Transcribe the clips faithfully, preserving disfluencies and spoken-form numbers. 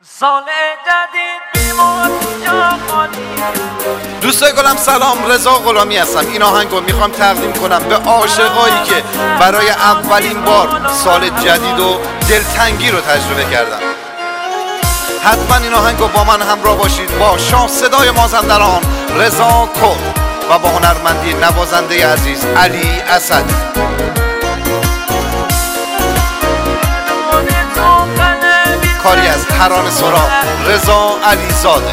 سال جدید بیمار جا خالی. دوستای گلم سلام، رضا غلامی هستم. این آهنگو میخوام تقدیم کنم به عاشقایی که برای اولین بار سال جدید و دلتنگی رو تجربه کردن. حتما این آهنگو با من همراه باشید، با شاه صدای مازندران رضا کرد و با هنرمندی نوازنده عزیز علی اسد. کاری از ترانه سرا رضا علیزاده.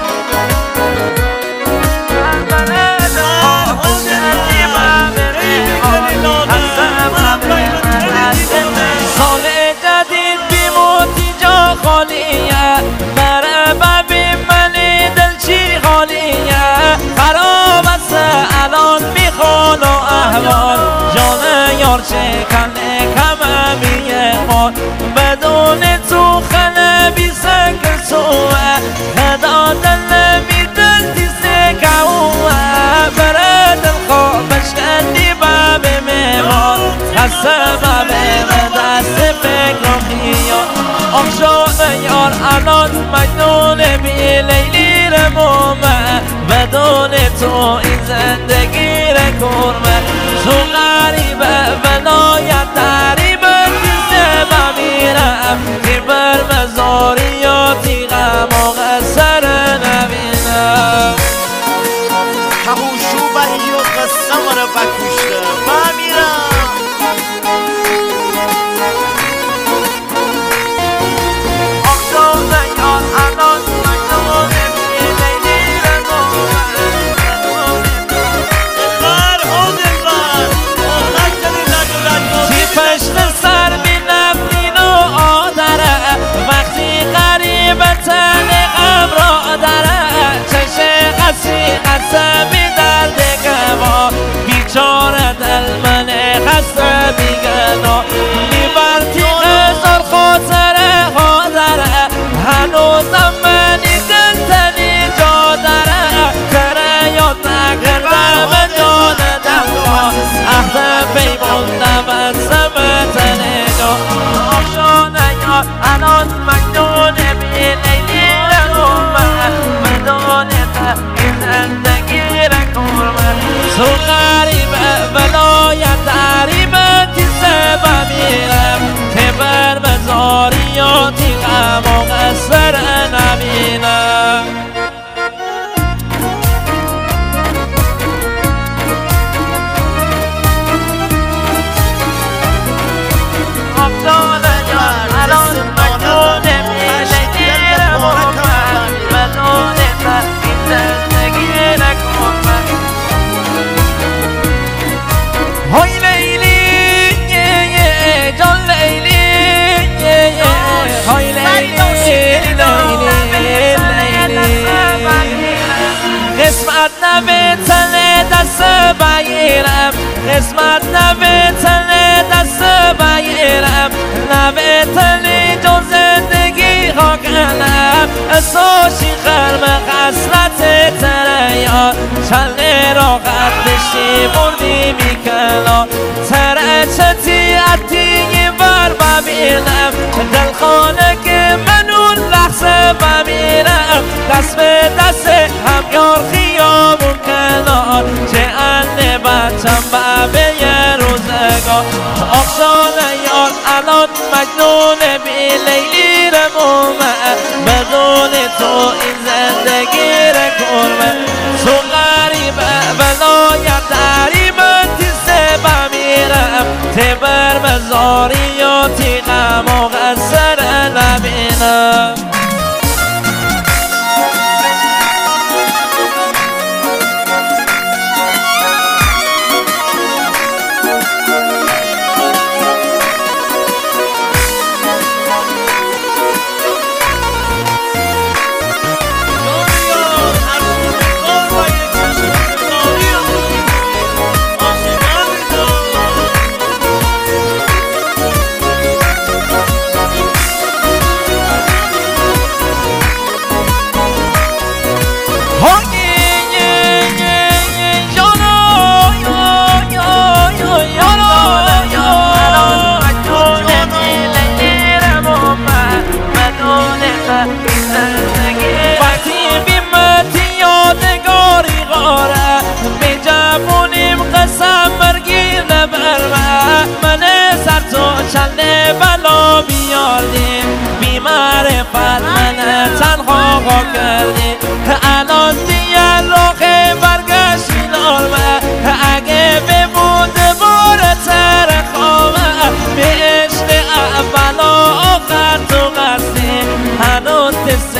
سال جدید بیموتی جا خالیه، بره ببین منی دل چی خالیه. خراب است الان میخوان و احوال، جان یار چه کنه کمه میه خان. بدون تو خنه بی سکر سوه، خدا دل بی دل دیسته کهوه. بره دل خوابش کندی باب میوان، خسته باب دست فکر و خیال. آخشان یار الان مجنون بی لیلی رمومه، بدون تو این زندگی رکرمه. تو غریبه ولایت دریبه دیسته بمیرم، تی بر مزاریاتی غم و غسر نبینم. کهوشو بایی و قصه مرا بکشته بمیرم. قسمی درد گوا بیچاره دل من خسته بیگنا. میبرتی هزار خاطره ها داره، هنوزم منی دل تنی جا داره. تره یاد نکردم جان دمها، عهد پیموندم از سمت نگاه. آخشان یار الان مجنون بی لیلی رمومه، بدون زندگی رکرمه. تو غریبه ولایت دریبه دیسته بمیرم، که بر مزاریاتی غم و غسر نبینم. آفتان یار الان مجنون بی لیلی رمومه، بدون زندگی رکرمه. های لیلی جان لیلی، های لیلی لیلی. قسمت نبتنه دست بگیرم، قسمت نبتنه دست بگیرم. نبتنه جز زندگی ها کنم، اساشی خرم خسرت تره یار. چله را قد بشی بردی میکنم، تره چتی عطی بر ببینم. دل خانه که من اون لحظه بمیرم، دست به دست هم یار خیابون کنار. چه انه بچم به یه روزگار. آخشان یار الان مجنون بی لیلی رمومه، بدون تو این زندگی رکرمه. تو غریبه ولایت دریبه دیسته بمیرم، تی بر مزاریاتی غم و غسر نبینم. وقتی بیمتی یادگاری غاره به جوونیم قسم مرگیر نبرمه من سر تو چند بلا بیاردی بی معرفت من تنها ها کردی الان دیگه راه برگشتی نارمه اگه بمود بار تر خوامه به عشق اول و آخر تو قصدی هنوز